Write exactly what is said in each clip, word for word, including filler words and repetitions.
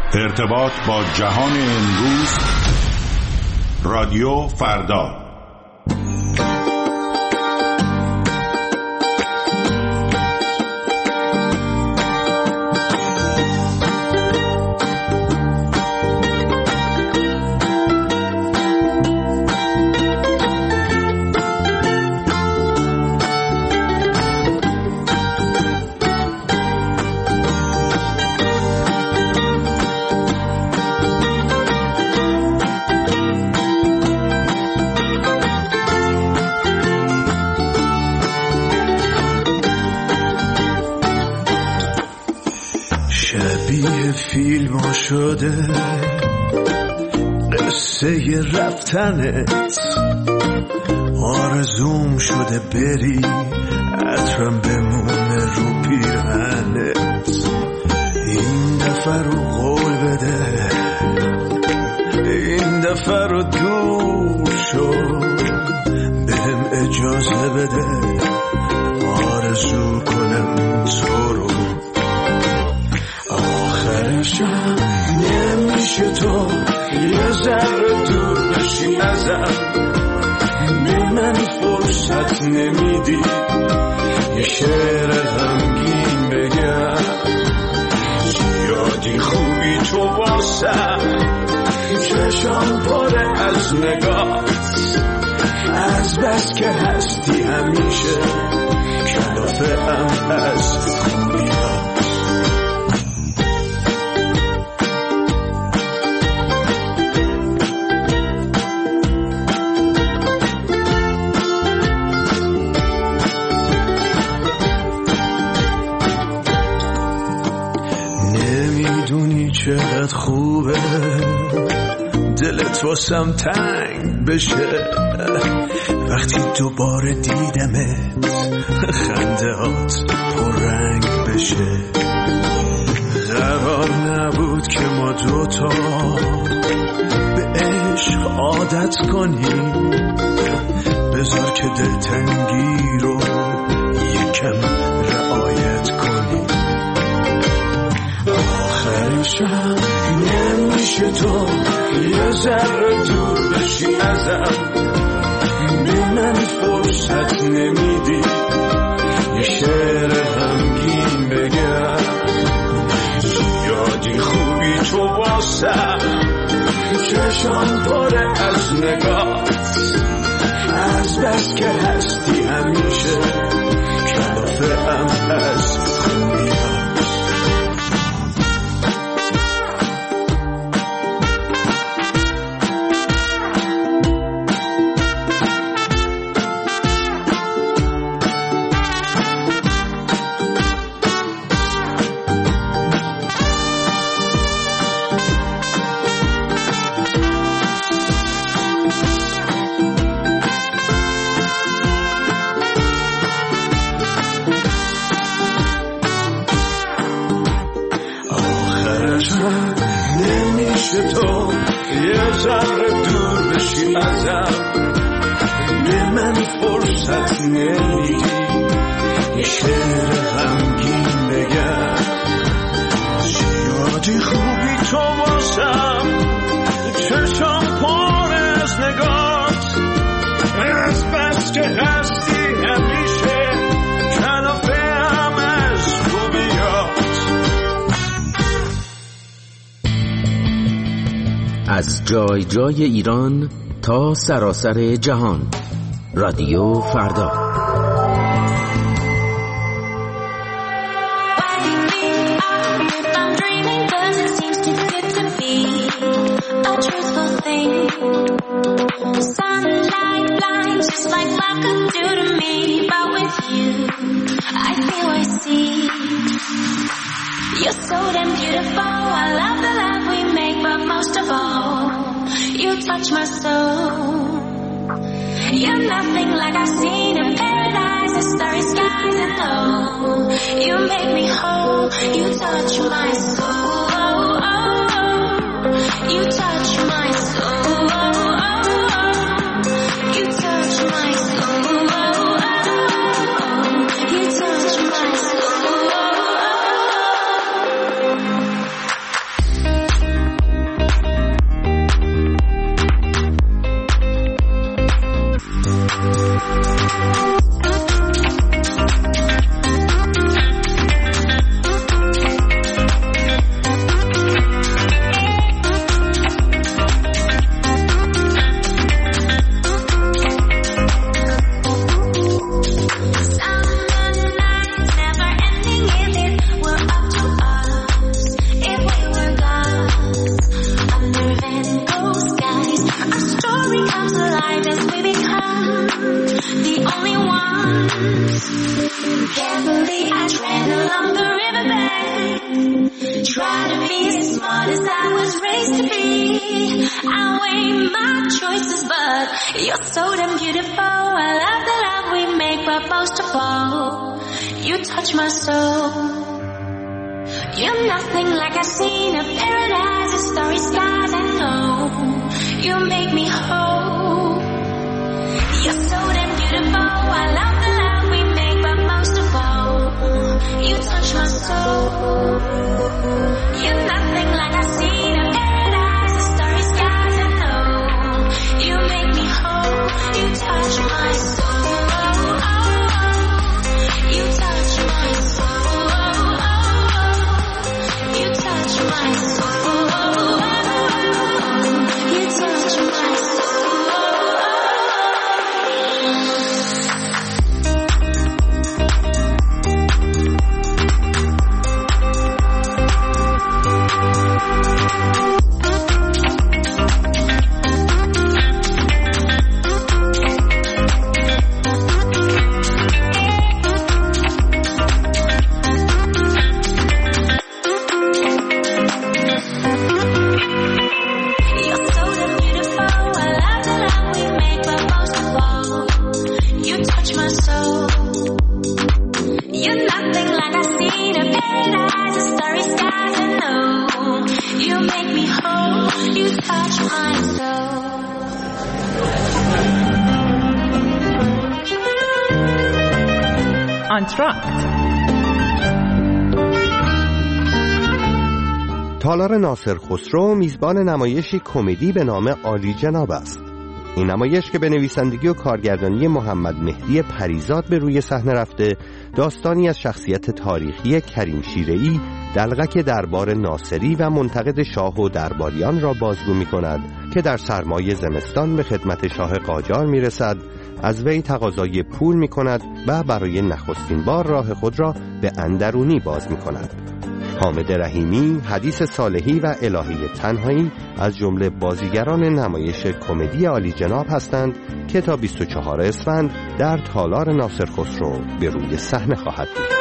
ارتباط با جهان امروز، رادیو فردا. فیلم شده قصه رفتنت، آرزوم شده بری عطرم بمونه رو پیرهنت. این دفعه رو قول بده، این دفعه رو دور شو، بهم اجازه بده آرزو کنم تو رو. آخرشم نمیشه تو یه ذره دور بشی ازم، به من فرصت نمیدی یه شعر غمگین بگم. زیادی خوبی تو واسم، چشام پره از نگاهت، از بس که هستی همیشه کلافه ام از خوبی ها. چقدر خوبه دلت واسم تنگ بشه وقتی دوباره دیدمت، خنده هات پررنگ بشه. قرار نبود که ما دوتا به عشق عادت کنیم، بذار که دلتنگی رو یکم رعایت کنیم. آخرشم نمیشه تو یه ذره دور بشی ازم، به من فرصت نمیدی یه شعر غمگین بگم. زیادی خوبی تو واسم، چشام پره از نگاهت، از بس که هستی همیشه کلافه ام از خوبی ها. نمیشه تو یه ذره دور بشی ازم، به من فرصت نمیدی یه شعر غمگین بگم. زیادی خوبی تو واسم، چشام پر از نگات، از بس که هستی همیشه کلافه ام از خوبیات. از جای جای ایران تا سراسر جهان، رادیو فردا. You're so damn beautiful, I love the love we make, but most of all, you touch my soul. You're nothing like I've seen in paradise, the starry skies and low. You make me whole, you touch my soul. You touch my soul. You touch my soul. You touch my soul. place to be. I weigh my choices, but you're so damn beautiful. I love the love we make, but most of all, you touch my soul. You're nothing like I've seen a paradise, a starry skies. I know you make me whole. You're so damn beautiful. I love the love we make, but most of all, you touch my soul. You're nothing like I've seen a paradise, a starry skies. I know you make me whole. You touch my soul. You touch my soul. You touch my soul. You touch my تالار ناصر خسرو میزبان نمایشی کمدی به نام عالی جناب است. این نمایش که به نویسندگی و کارگردانی محمد مهدی پریزاد به روی صحنه رفته، داستانی از شخصیت تاریخی کریم شیره‌ای دلقک دربار ناصری و منتقد شاه و درباریان را بازگو می کند که در سرمای زمستان به خدمت شاه قاجار می رسد، از وی تقاضای پول می کند و برای نخستین بار راه خود را به اندرونی باز می کند. حامد رحیمی، حدیث صالحی و الهه تنهایی از جمله بازیگران نمایش کمدی عالی جناب هستند که تا بیست و چهارم اسفند در تالار ناصر خسرو به روی صحنه خواهد بود.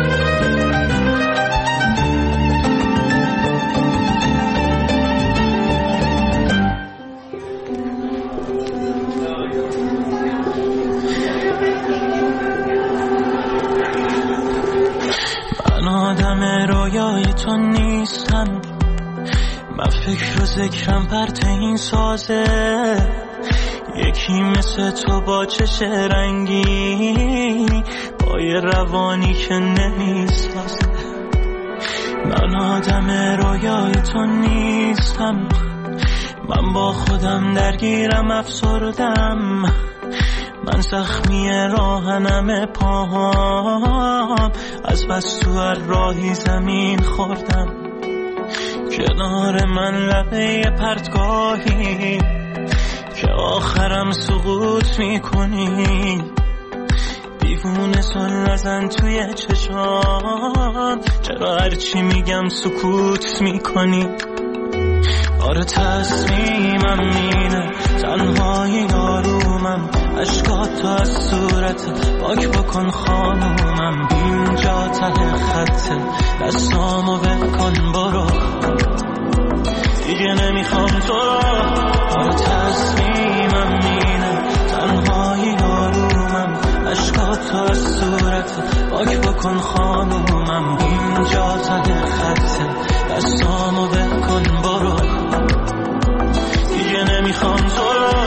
تو نیستم، من فکر و ذکرم پرت این سازه، یکی مثل تو با چش رنگی، با یه روانی که نمیسازه. من آدم رویای تو نیستم، من با خودم درگیرم افسردم، من زخمی راهنم پاهام، از بس تو هر راهی زمین خوردم. کنار من لبه پرتگاهی که آخرم سقوط میکنی، دیوونه سال نزن توی چشام، چرا هرچی میگم سکوت میکنی؟ آره تصمیمم اینه، تنهایی آرومم، اشکات از صورت پاک بکن خانومم، اینجا ته خطه، دستامو بکن برو، دیگه نمیخوام تو رو. آره تصمیمم اینه، تنهایی آرومم، اشکات از صورت پاک بکن خانومم، اینجا ته خطه، دستامو بکن برو، دیگه نمیخوام تو رو.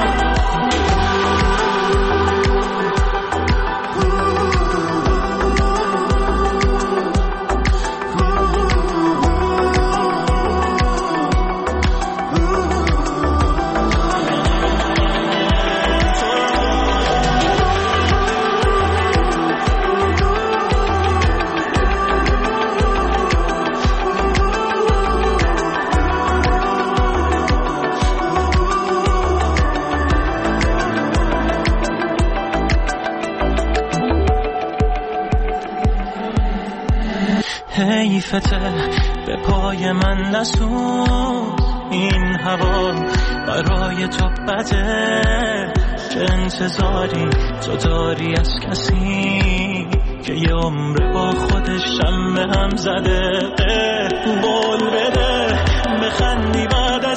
حیفته به پای من نسون، این هوا برای تو بده، چه انتظاری تو داری از کسی که یه عمر با خودش هم به هم زده؟ قول بده بخندی بعد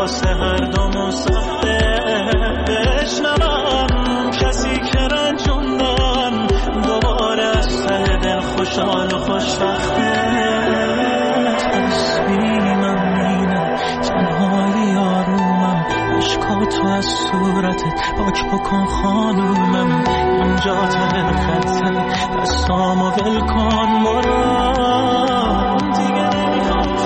واسه هر دومون سخته بشنوم کسی که رنجوندم دوباره از ته دل خوشحال و خوشبخته تصمیمم اینه تنهایی آرومم عشقاتو از صورتت پاک بکن خانومم اینجا ته خطه دستامو ول کن برو دیگه نمیخوام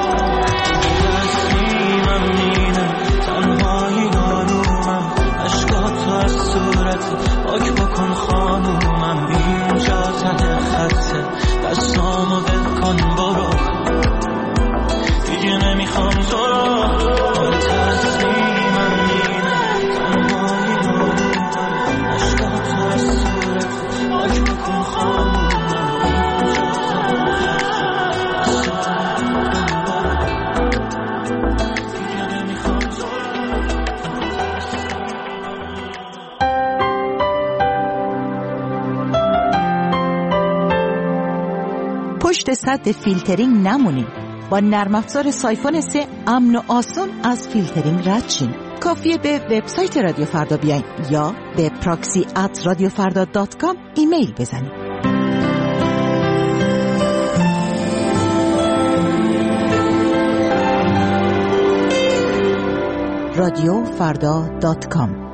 تصمیمم اینه تنهایی آرومم عشقاتو از صورتت پاک بکن خانومم اینجا ته خطه دستامو ول کن برو دیگه نمیخوام تو رو تصمیمم اینه تنهایی آرومم عشقاتو از صورتت پاک بکن خانومم اینجا ته خطه دستامو ول کن برو دیگه نمیخوام تو پشت سد فیلترینگ نمونید. با نرم افزار سایفون سه امن و آسون از فیلترینگ رد شین. کافیه به وبسایت رادیو فردا بیاین یا به پراکسی ات رادیو فردا دات کام ایمیل بزنید. رادیو فردا دات کام.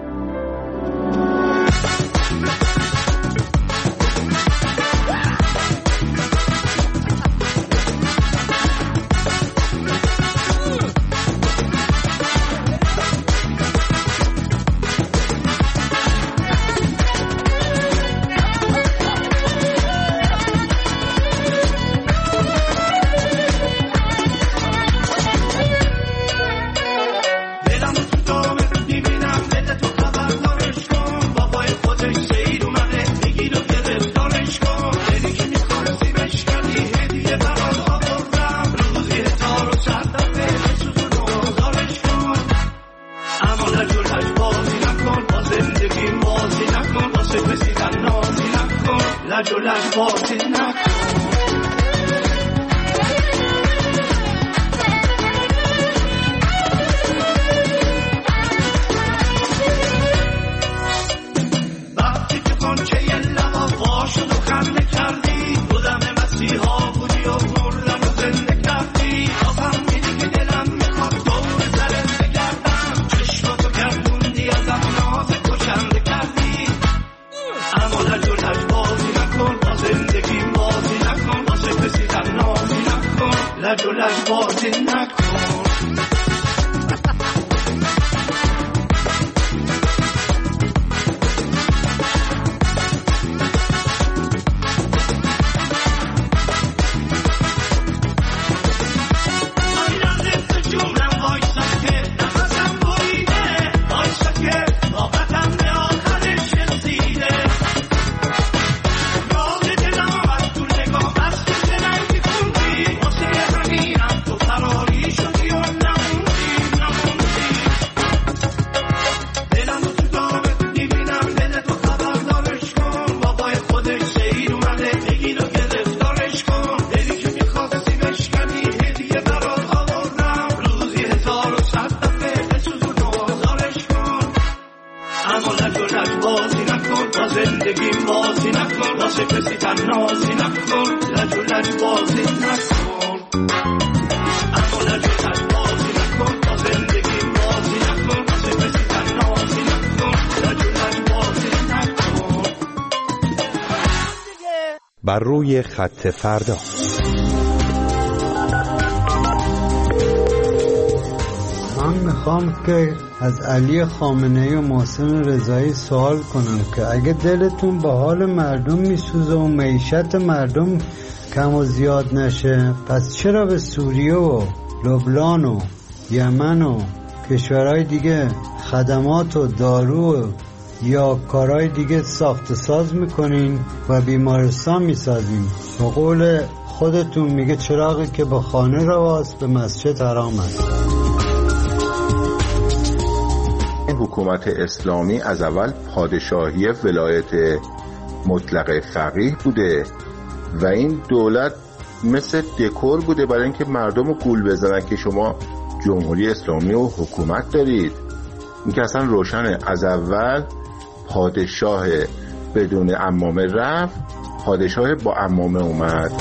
بر روی خط فردا. من میخوام که از علی خامنه‌ای و محسن رضایی سوال کنم که اگه دلتون به حال مردم میسوزه و معیشت مردم کم و زیاد نشه، پس چرا به سوریه و لبنان و یمن و کشورهای دیگه خدمات و دارو و یا کارهای دیگه ساخت ساز میکنین و بیمارستان میسازین؟ به قول خودتون میگه چراغی که به خانه رواست به مسجد حرام است. این حکومت اسلامی از اول پادشاهی ولایت مطلق فقیه بوده و این دولت مثل دکور بوده برای اینکه مردم رو گول بزنن که شما جمهوری اسلامی و حکومت دارید. این که اصلا روشنه. از اول پادشاه بدون عمامه رفت، پادشاه با عمامه اومد.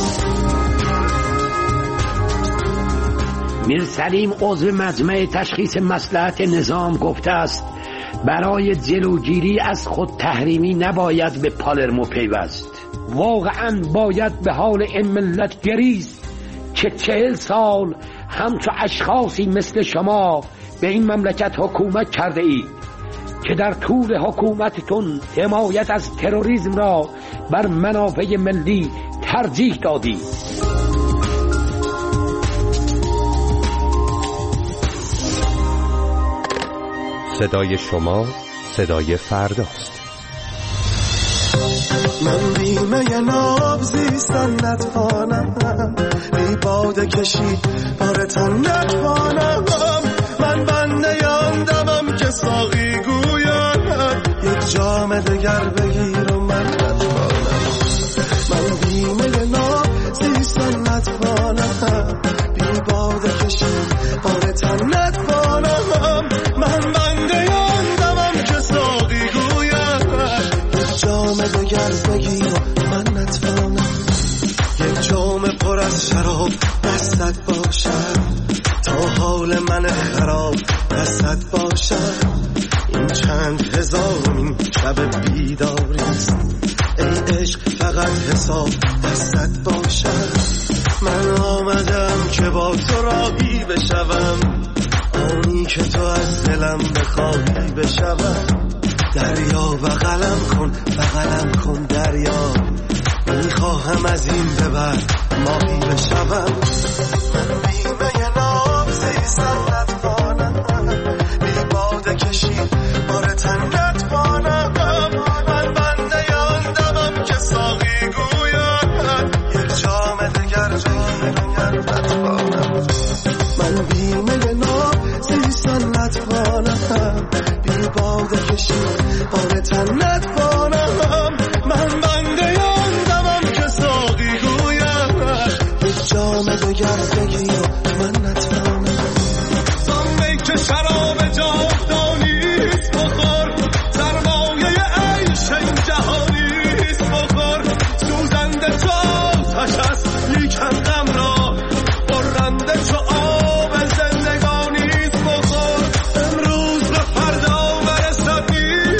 میر سلیم عضو مجمع تشخیص مصلحت نظام گفته است برای جلوگیری از خود تحریمی نباید به پالرمو پیوست. واقعا باید به حال این ملت گریست که چهل سال همچو اشخاصی مثل شما به این مملکت حکومت کرده اید که در طول حکومتتون حمایت از تروریسم را بر منافع ملی ترجیح دادید. صدای شما صدای فرداست. من بیمه ناب زیستن نتوانم، بی باده کشید بارتن نتوانم. من بنده یاندمم که ساقی گوید یک جام دگر بگیر و من نتوانم. من بیمه ناب زیستن نتوانم، بی باده کشید بارتن نتوانم. من بنده یاندمم که ساقی گوید یک جام دگر بگیر و من نتوانم. یک جام پر از شراب دستت باشد تا حال من خراب دستت باشد. این چند هزارمین شب بیداریست، ای عشق فقط حساب دستت باشد. من آمدم که با تو راهی بشوم، آنی که تو از دلم بخواهی بشوم. دریا بغلم کن بغلم کن دریا، میخواهم از این به بعد ماهی بشوم. من بیمه ناب زیستن نتوانم، بی باده کشید بارتن نتوانم. من بنده یاندمم که ساقی گوید یک جام دگر بگیر نتوانم. من بیمه ناب زیستن نتوانم، بی باده کشید بارتن نتوانم. من بنده یاندمم که ساقی گوید یک جام دگر بگیر من نتوانم. زنبه که شراب جاودانیست بخور، سرمایه عیش این جهانیست بخور. سوزنده چو آتش است لیکن غم را، برنده چو آب زندگانیست بخور. امروز به فردا برسد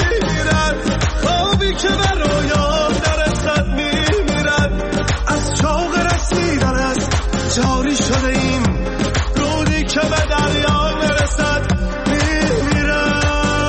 میرد، خوابی که بر رویا درستد میمیرد. از چاق رسیدن است جاری شده ایم، رودی که به دریا برسد میمیرد.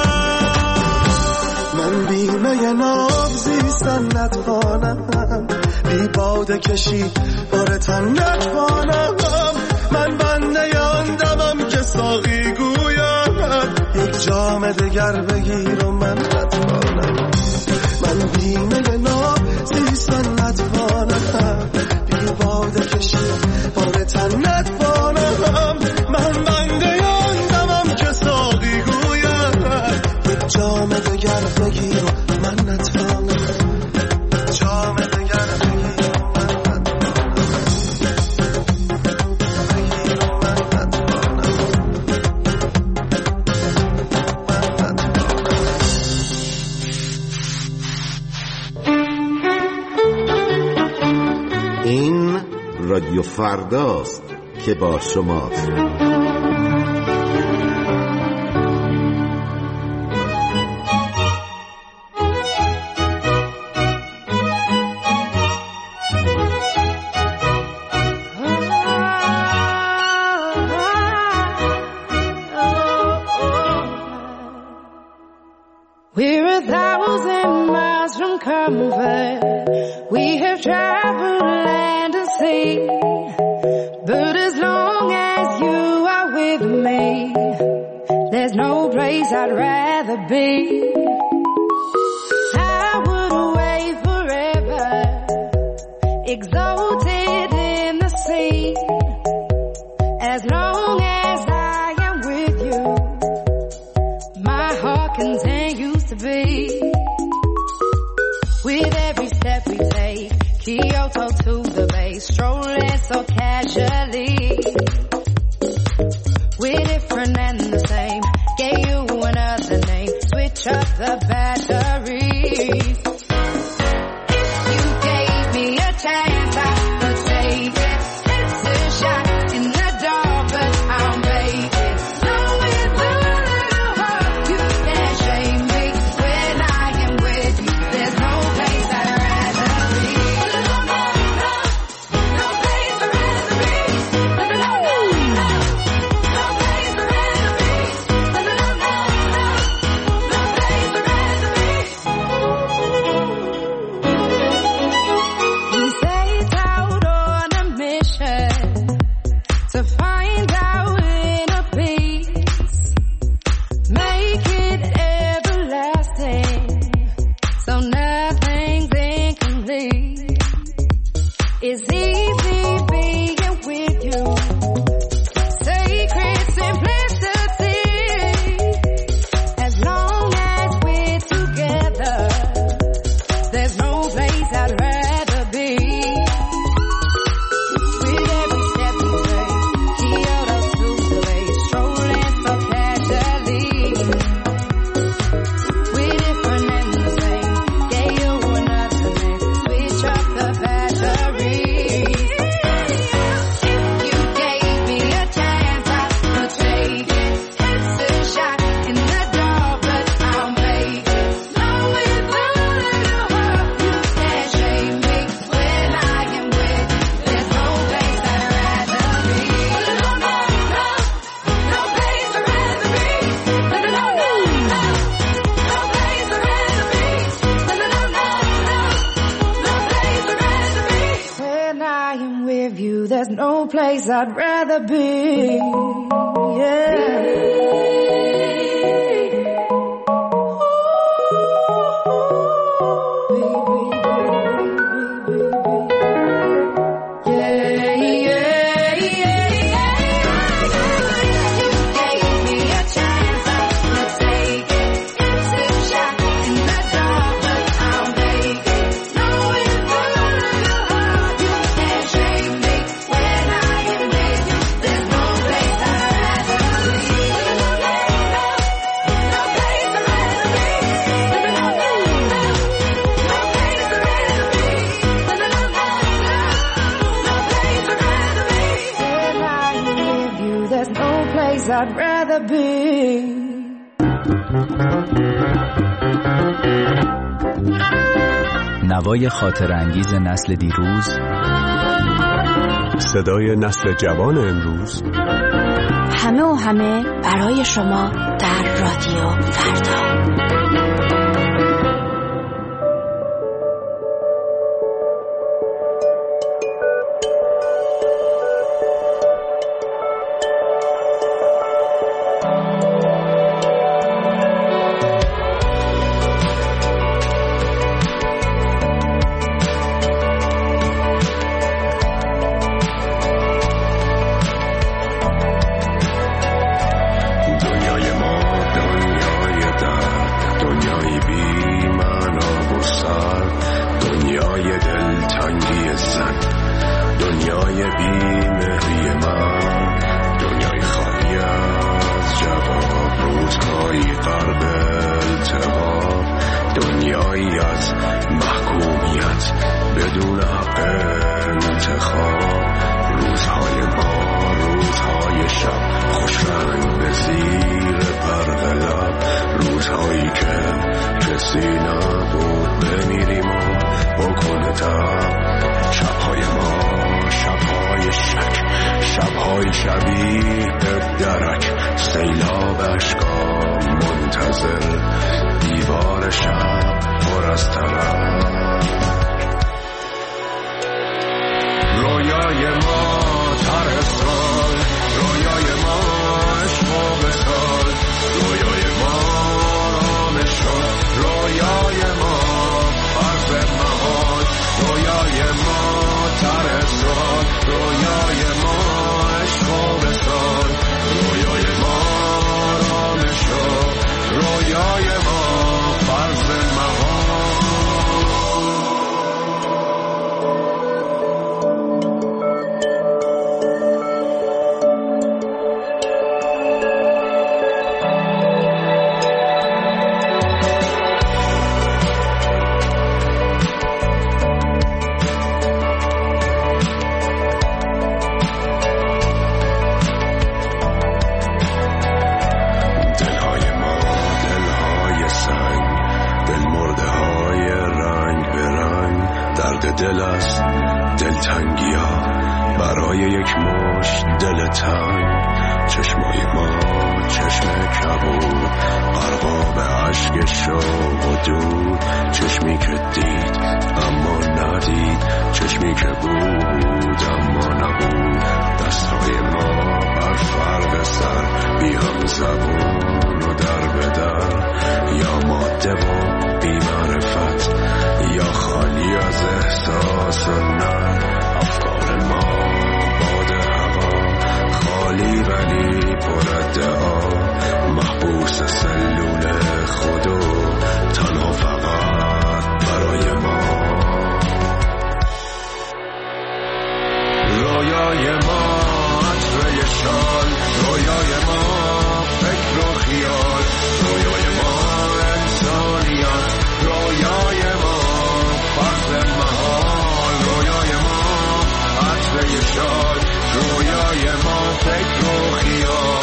من بیمه ناب زیستن نتوانم، بی باده کشید بارتن نتوانم. من بنده یاندمم که ساقی گوید یک جام دگر بگیر و من نتوانم. من بیمه ناب زیستن نتوانم، بی باده کشید بارتن نتوانم. من بنده یاندمم که ساقی گوید یک جام دگر بگیر و من نتوانم. جام دگر بگیر و من نتوانم، بگیر و من نتوانم، من نتوانم. این رادیو فرداست که با شماست. We're a thousand miles from comfort. We have traveled land and sea, but as long as you are with me, there's no place I'd rather be. I would away forever, exalted in the sea. As long as I am with you, my heart continues to beat. With every step we take, Kyoto to the bay, strolling so casually. We're different and the same. Gave you another name. Switch up the batteries. You gave me a chance, I could take it. It's a shot in the dark, but I'll make it. No, with a little hope, you can't shame me. When I am with you, there's no place I'd rather be. No, no, no, no place I'd rather be. No, no, no, no, no place I'd rather be. No, no, no, no, no place I'd rather be. We set out on a mission to find our inner peace, make it everlasting, so nothing's incomplete. It's easy being with you, sacred simplicity. As long as we're together, there's no place I'd rather be. With every step we take, Kyoto to Delay, strolling so casually. We're different and the same. Gave you another name. Switch up the batteries. You gave me a chance, I could take it. It's a shot in the dark, but I'll make it. No, with a little hope, you can't shame me. When I am with you, there's no place I'd rather be. No, no, no, no place I'd rather be. No, no, no, no, no, no place I'd rather be. No, no, no, no, no, no place I'd rather be. When I am with you, there's no place I'd rather be. I'd rather be. نوای خاطر انگیز نسل دیروز، صدای نسل جوان امروز، همه و همه برای شما در رادیو فردا. برای یک مش دل تنگ، چشمای ما چشم کبود غرقاب عشق شوق و دور، چشمی که دید اما ندید، چشمی که بود اما نبود، دستهای ما بر فرق سر بی هم زبون و در به در، یا ماده و بی معرفت یا خالی از احساس و نه، افکار ما باد هوا خالی ولی پر ادعا، محبوس سلول خودو تنها فقط برای ما. رویای ما عطره شال، رویای ما فکر و خیال، رویای ما انسانیت، رویای ما فرض محال، رویای ما عطره شال، رویای ما فکر و خیال.